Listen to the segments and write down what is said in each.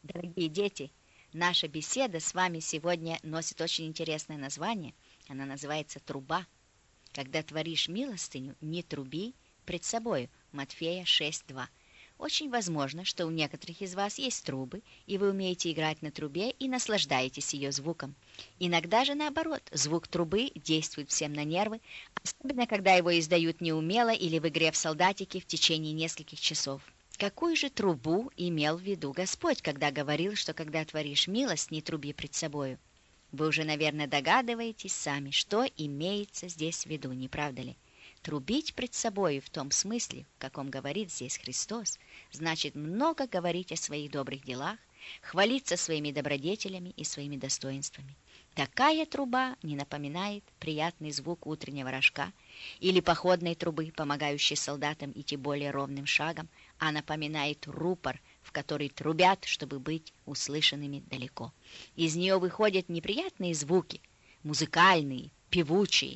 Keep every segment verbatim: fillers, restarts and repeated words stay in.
Дорогие дети, наша беседа с вами сегодня носит очень интересное название. Она называется «Труба». Когда творишь милостыню, не труби пред собою. Матфея шесть два. Очень возможно, что у некоторых из вас есть трубы, и вы умеете играть на трубе и наслаждаетесь ее звуком. Иногда же наоборот, звук трубы действует всем на нервы, особенно когда его издают неумело или в игре в солдатики в течение нескольких часов. Какую же трубу имел в виду Господь, когда говорил, что когда творишь милость, не труби пред собою? Вы уже, наверное, догадываетесь сами, что имеется здесь в виду, не правда ли? Трубить пред собою в том смысле, в каком говорит здесь Христос, значит много говорить о своих добрых делах, хвалиться своими добродетелями и своими достоинствами. Такая труба не напоминает приятный звук утреннего рожка или походной трубы, помогающей солдатам идти более ровным шагом, а напоминает рупор, в который трубят, чтобы быть услышанными далеко. Из нее выходят неприятные звуки, музыкальные, певучие,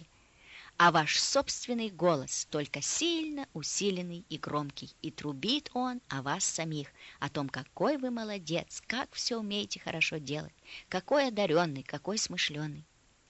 а ваш собственный голос только сильно усиленный и громкий, и трубит он о вас самих, о том, какой вы молодец, как все умеете хорошо делать, какой одаренный, какой смышленый.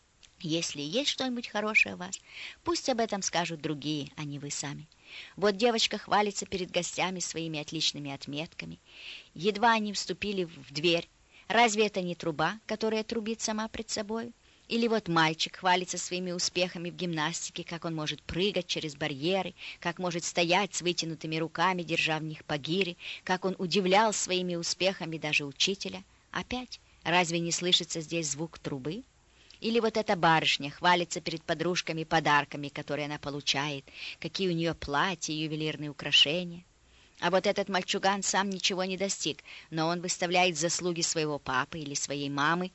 Если есть что-нибудь хорошее у вас, пусть об этом скажут другие, а не вы сами. Вот девочка хвалится перед гостями своими отличными отметками. Едва они вступили в дверь. Разве это не труба, которая трубит сама пред собой? Или вот мальчик хвалится своими успехами в гимнастике, как он может прыгать через барьеры, как может стоять с вытянутыми руками, держа в них пагири, как он удивлял своими успехами даже учителя. Опять, разве не слышится здесь звук трубы? Или вот эта барышня хвалится перед подружками подарками, которые она получает, какие у нее платья и ювелирные украшения. А вот этот мальчуган сам ничего не достиг, но он выставляет заслуги своего папы или своей мамы.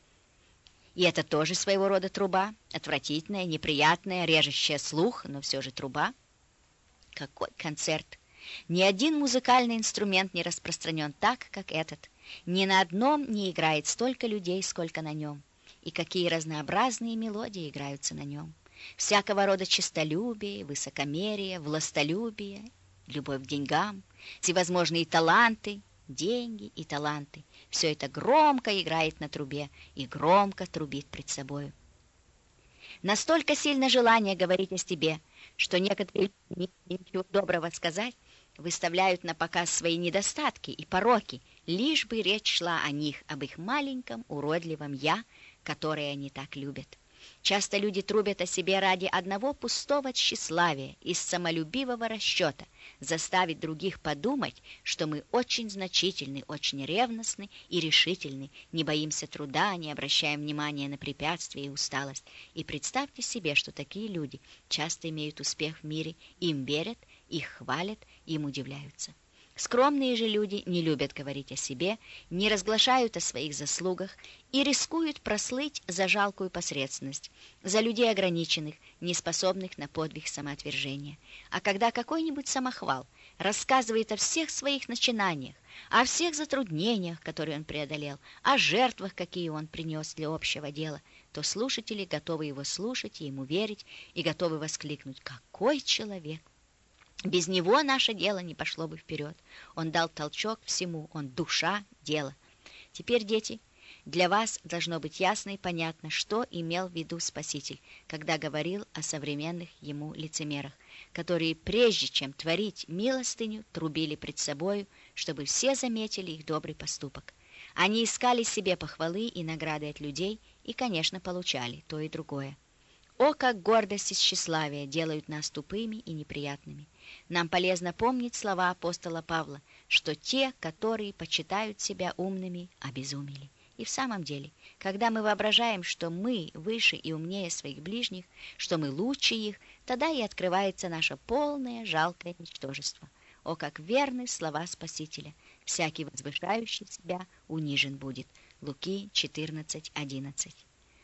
И это тоже своего рода труба, отвратительная, неприятная, режущая слух, но все же труба. Какой концерт! Ни один музыкальный инструмент не распространен так, как этот. Ни на одном не играет столько людей, сколько на нем. И какие разнообразные мелодии играются на нем. Всякого рода честолюбие, высокомерие, властолюбие, любовь к деньгам, всевозможные таланты, деньги и таланты. Все это громко играет на трубе и громко трубит пред собою. Настолько сильно желание говорить о себе, что некоторые люди, ничего доброго сказать, выставляют на показ свои недостатки и пороки, лишь бы речь шла о них, об их маленьком уродливом «я», которое они так любят. Часто люди трубят о себе ради одного пустого тщеславия, из самолюбивого расчета, заставить других подумать, что мы очень значительны, очень ревностны и решительны, не боимся труда, не обращаем внимания на препятствия и усталость. И представьте себе, что такие люди часто имеют успех в мире, им верят, их хвалят, им удивляются. Скромные же люди не любят говорить о себе, не разглашают о своих заслугах и рискуют прослыть за жалкую посредственность, за людей ограниченных, неспособных на подвиг самоотвержения. А когда какой-нибудь самохвал рассказывает о всех своих начинаниях, о всех затруднениях, которые он преодолел, о жертвах, какие он принес для общего дела, то слушатели готовы его слушать и ему верить, и готовы воскликнуть: «Какой человек!» Без него наше дело не пошло бы вперед. Он дал толчок всему, он душа дела. Теперь, дети, для вас должно быть ясно и понятно, что имел в виду Спаситель, когда говорил о современных ему лицемерах, которые, прежде чем творить милостыню, трубили пред собою, чтобы все заметили их добрый поступок. Они искали себе похвалы и награды от людей и, конечно, получали то и другое. О, как гордость и тщеславие делают нас тупыми и неприятными! Нам полезно помнить слова апостола Павла, что те, которые почитают себя умными, обезумели. И в самом деле, когда мы воображаем, что мы выше и умнее своих ближних, что мы лучше их, тогда и открывается наше полное жалкое ничтожество. О, как верны слова Спасителя! Всякий возвышающий себя унижен будет. Луки четырнадцать одиннадцать.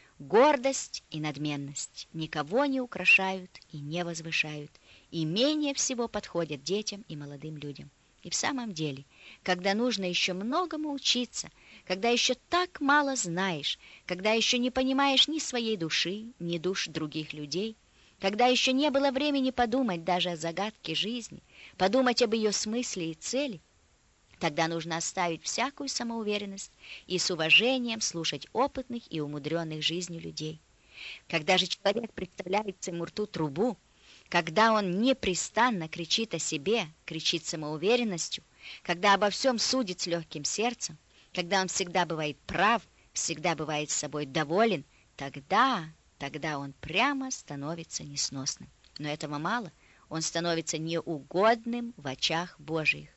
Гордость и надменность никого не украшают и не возвышают, и менее всего подходят детям и молодым людям. И в самом деле, когда нужно еще многому учиться, когда еще так мало знаешь, когда еще не понимаешь ни своей души, ни душ других людей, когда еще не было времени подумать даже о загадке жизни, подумать об ее смысле и цели, Тогда нужно оставить всякую самоуверенность и с уважением слушать опытных и умудренных жизнью людей. Когда же человек представляет своему рту трубу, когда он непрестанно кричит о себе, кричит самоуверенностью, когда обо всем судит с легким сердцем, когда он всегда бывает прав, всегда бывает с собой доволен, тогда, тогда он прямо становится несносным. Но этого мало, он становится неугодным в очах Божиих.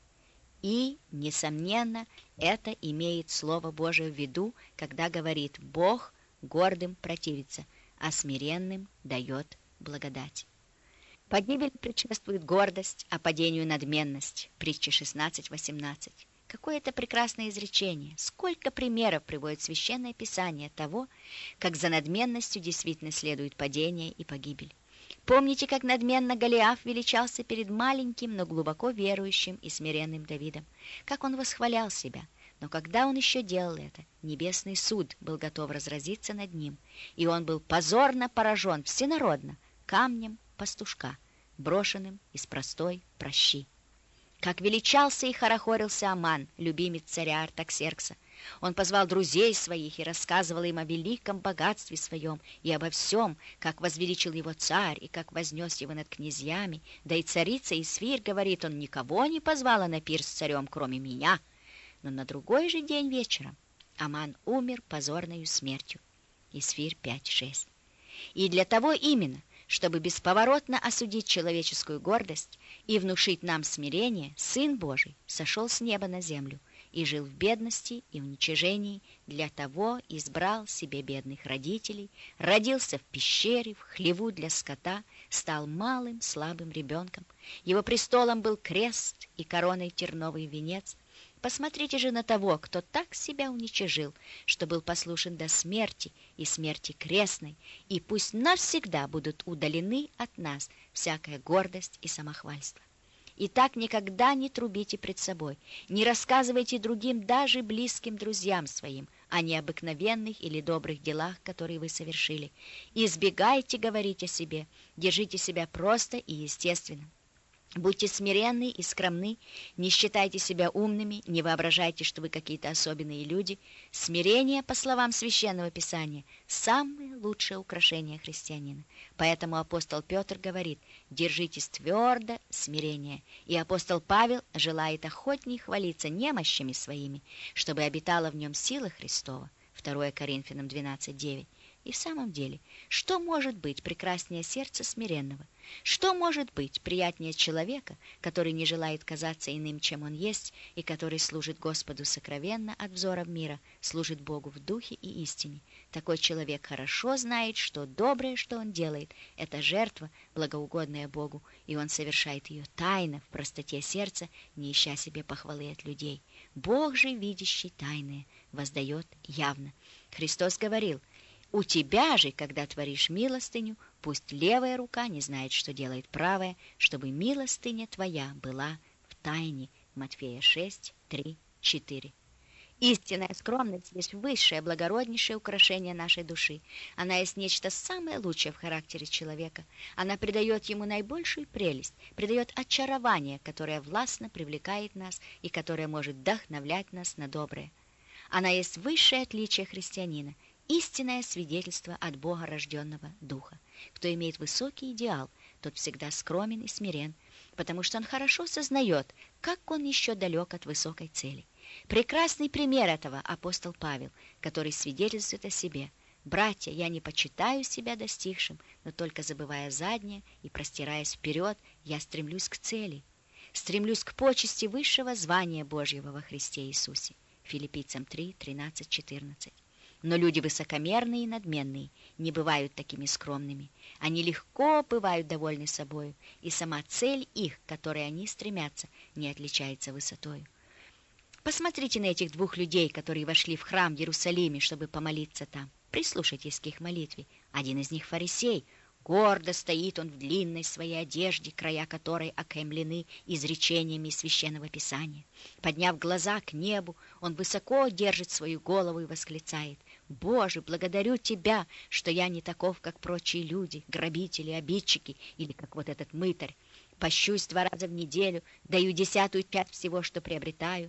И, несомненно, это имеет Слово Божие в виду, когда говорит: Бог гордым противится, а смиренным дает благодать. Погибель предшествует гордость, а падению надменность. Притча шестнадцать восемнадцать. Какое это прекрасное изречение! Сколько примеров приводит Священное Писание того, как за надменностью действительно следует падение и погибель. Помните, как надменно Голиаф величался перед маленьким, но глубоко верующим и смиренным Давидом, как он восхвалял себя. Но когда он еще делал это, небесный суд был готов разразиться над ним, и он был позорно поражен всенародно камнем пастушка, брошенным из простой пращи. Как величался и хорохорился Аман, любимец царя Артаксеркса. Он позвал друзей своих и рассказывал им о великом богатстве своем и обо всем, как возвеличил его царь и как вознес его над князьями. Да и царица Исфирь, говорит, он никого не позвала на пир с царем, кроме меня. Но на другой же день вечером Аман умер позорною смертью. Исфирь пять шесть. И для того именно, чтобы бесповоротно осудить человеческую гордость и внушить нам смирение, Сын Божий сошел с неба на землю и жил в бедности и уничижении, для того избрал себе бедных родителей, родился в пещере, в хлеву для скота, стал малым слабым ребенком. Его престолом был крест и короной терновый венец. Посмотрите же на того, кто так себя уничижил, что был послушен до смерти и смерти крестной, и пусть навсегда будут удалены от нас всякая гордость и самохвальство. Итак, никогда не трубите пред собой, не рассказывайте другим, даже близким друзьям своим, о необыкновенных или добрых делах, которые вы совершили. Избегайте говорить о себе, держите себя просто и естественно. Будьте смиренны и скромны, не считайте себя умными, не воображайте, что вы какие-то особенные люди. Смирение, по словам Священного Писания, самое лучшее украшение христианина. Поэтому апостол Петр говорит: держитесь твердо смирения. И апостол Павел желает охотней хвалиться немощами своими, чтобы обитала в нем сила Христова. второе Коринфянам двенадцать девять. И в самом деле, что может быть прекраснее сердца смиренного? Что может быть приятнее человека, который не желает казаться иным, чем он есть, и который служит Господу сокровенно от взоров мира, служит Богу в духе и истине? Такой человек хорошо знает, что доброе, что он делает, это жертва, благоугодная Богу, и он совершает ее тайно, в простоте сердца, не ища себе похвалы от людей. Бог же, видящий тайное, воздает явно. Христос говорил: у тебя же, когда творишь милостыню, пусть левая рука не знает, что делает правая, чтобы милостыня твоя была в тайне. Матфея шесть три четыре. Истинная скромность есть высшее, благороднейшее украшение нашей души. Она есть нечто самое лучшее в характере человека. Она придает ему наибольшую прелесть, придает очарование, которое властно привлекает нас и которое может вдохновлять нас на доброе. Она есть высшее отличие христианина, истинное свидетельство от Бога рожденного Духа. Кто имеет высокий идеал, тот всегда скромен и смирен, потому что он хорошо сознает, как он еще далек от высокой цели. Прекрасный пример этого апостол Павел, который свидетельствует о себе: «Братья, я не почитаю себя достигшим, но только забывая заднее и простираясь вперед, я стремлюсь к цели, стремлюсь к почести высшего звания Божьего во Христе Иисусе». Филиппийцам три тринадцать четырнадцать. Но люди высокомерные и надменные не бывают такими скромными. Они легко бывают довольны собою, и сама цель их, к которой они стремятся, не отличается высотою. Посмотрите на этих двух людей, которые вошли в храм в Иерусалиме, чтобы помолиться там. Прислушайтесь к их молитве. Один из них фарисей. Гордо стоит он в длинной своей одежде, края которой окаймлены изречениями из Священного Писания. Подняв глаза к небу, он высоко держит свою голову и восклицает: «Боже, благодарю Тебя, что я не таков, как прочие люди, грабители, обидчики или как вот этот мытарь. Пощусь два раза в неделю, даю десятую часть всего, что приобретаю».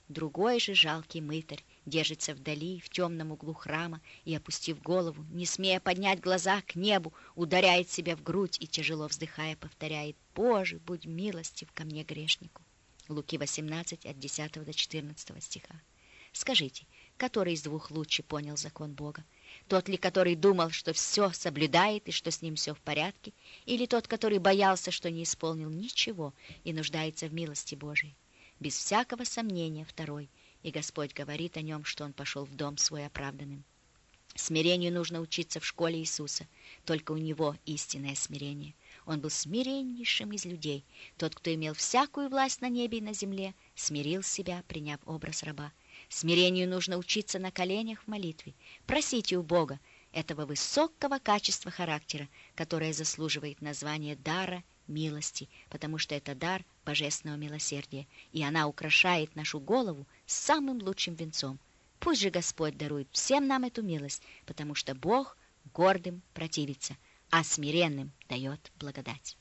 Другой же жалкий мытарь держится вдали, в темном углу храма, и, опустив голову, не смея поднять глаза к небу, ударяет себя в грудь и, тяжело вздыхая, повторяет: «Боже, будь милостив ко мне, грешнику». Луки восемнадцать, от десятого до четырнадцатого стиха. Скажите, который из двух лучше понял закон Бога? Тот ли, который думал, что все соблюдает и что с ним все в порядке, или тот, который боялся, что не исполнил ничего и нуждается в милости Божией? Без всякого сомнения второй, и Господь говорит о нем, что он пошел в дом свой оправданным. Смирению нужно учиться в школе Иисуса, только у него истинное смирение. Он был смиреннейшим из людей. Тот, кто имел всякую власть на небе и на земле, смирил себя, приняв образ раба. Смирению нужно учиться на коленях в молитве. Просите у Бога этого высокого качества характера, которое заслуживает названия дара милости, потому что это дар божественного милосердия, и она украшает нашу голову самым лучшим венцом. Пусть же Господь дарует всем нам эту милость, потому что Бог гордым противится, а смиренным дает благодать.